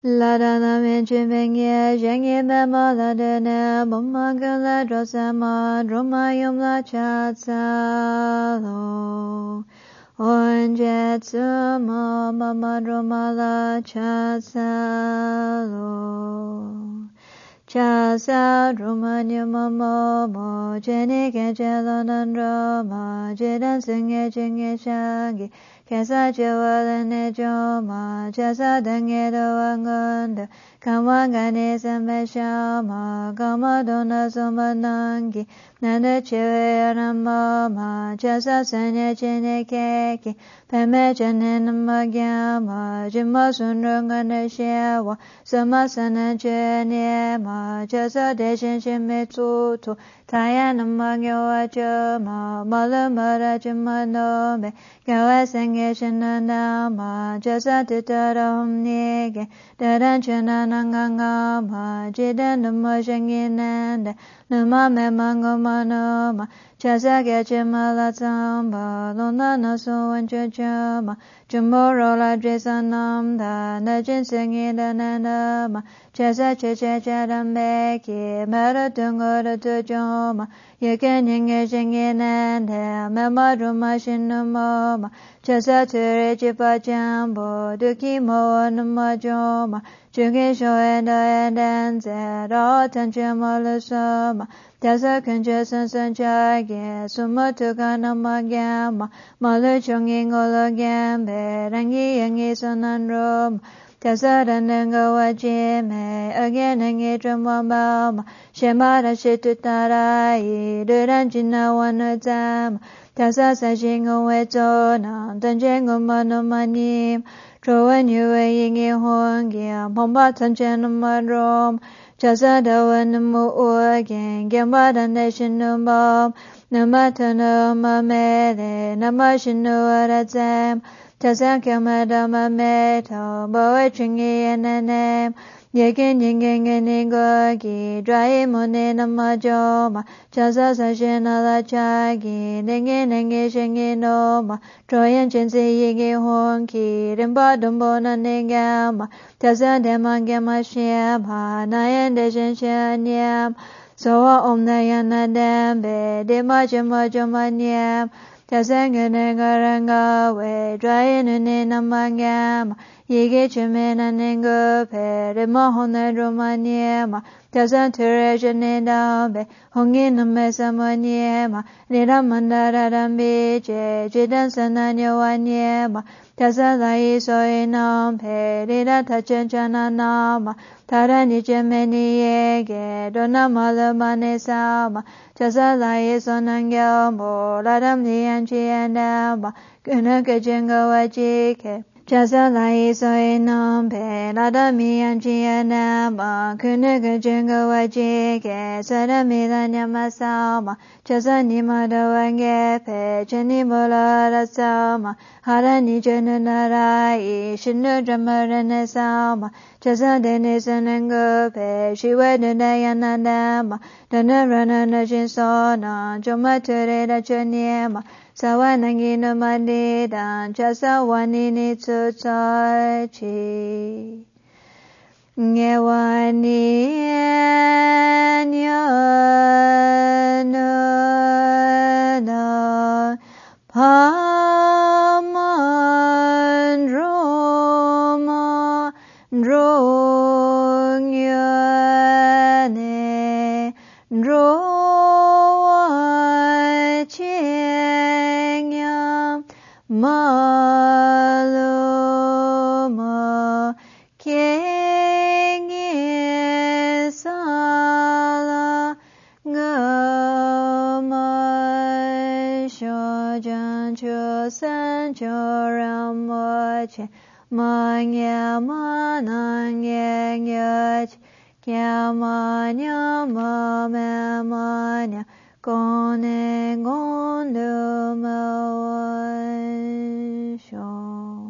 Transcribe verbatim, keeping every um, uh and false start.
La da na min chin bing ye, zheng ye me ma la de ne, bom ma ge la dro sa ma, dro ma yum la cha tsa lo. On jet su ma, ma ma dro ma la cha tsa lo. Cha sa dro ma nyu ma mo mo, je ni ke je lo nan dro ma, je dan sing ye jing ye shang ye. Kesa chewa lene choma, chesa denge doa ngonda, kama gane sambe shama, kama dona soma nangi, nanda chewe arama ma, chesa sanye chene keke, peme chene nama gyama, jima sunro ngane shewa, sama sana chene ma, chesa deshin shime tutu, taya nama gyawa choma, mala mara chima nome, gawa senge shana nama, jasa titara humnege, daran chana nanganga ma, jidan nama shengi nanda, nama me mango manoma, jasa gache mala tsamba, lona nasu wancha chama, jumoro la dresa namda, najin sengi dananama, jasa cheche chadambeki, mara tungora tujoma, yeken yinge shengi nanda, mema ruma shinumoma, Chasa ture jipa jambo, duki mo nama joma, jugi shoe da edenze, ra tanche malu soma, Tasa kunje san san chage, suma tuka nama gyama, malu chungi ngolo gyambe, rangi yangi sonan roma, Tasa rananga wajime, again nangi drama mama, shemara shitutarai, duranjina wanutama, Tasa sa shingo we zona, danjengo mano manim, troan yue yingi hongia, pomba tanjeno madrom, Chasa dawa namu uagen, gyamba dande shinu mom, namatana mamele, namashinu aratzem, Tasa kyamada mameto, boe chingi enenem, Yekin yingin enigogi, drai mone namajoma, Chasa sashina la chagi, nengi nengi shingi noma, Troyan chinsi yigi honki, rimba dumbo na ningama, Tasa demangama shema, nayan deshin shanyam, Soa om nayana dembe, dima jima jima nyam, Tasa ngene garanga we, drai nune namangama, Yigi chimena ningu pe, rima hone ruma nyema, Tasa ture jane dambe, hongi name sama nyema, Nira mandara rambi je, jidan sana nyawa nyema, Tasa lai soi nampe, Nira tachen chana nama, Tara nije meni yege, Dona malu mane sama, Tasa lai sonan gyambo, Ladam niyan chiyan dama, Kuna kajenga wajike, Chasa lai soi nampe, lada miyan chiya nama, kuna kajenga wajike, sada mila nyama sama, chasa nima dawa ngepe, chani mola rasama, hara ni jenu narai, shinu dramarana sama, chasa dene sanangope, shiwa dundayana nama, dana rana na jinsona, joma ture da chanyema, Sawa nangi no mandidan, chasa wani ni tsutsachi. Nye wani no na paman roma drong yane drong Maluma kengi sala ngama shojan chu san chu ramoche manya manang yach kyamanya mamanya Kone gondu mawan shon.